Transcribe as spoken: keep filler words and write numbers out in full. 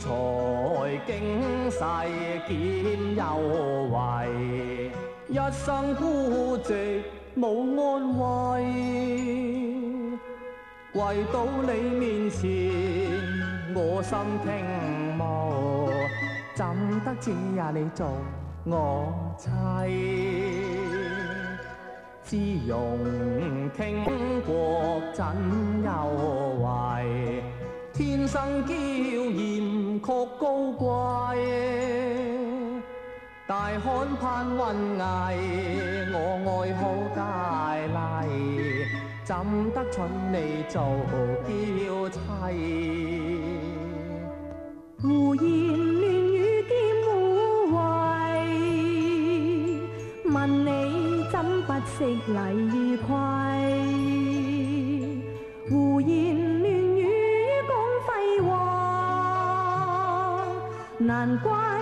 才經世兼有為，一生孤寂無安慰，為到你面前我心傾慕，怎得只也你做我妻？姿容傾國怎有為？天生嬌豔曲高貴，大海攀雲霓，我愛好佳麗，怎得娶你做嬌妻？ 胡言亂語兼污穢，問你怎不識禮與規？胡言亂語講廢話，難怪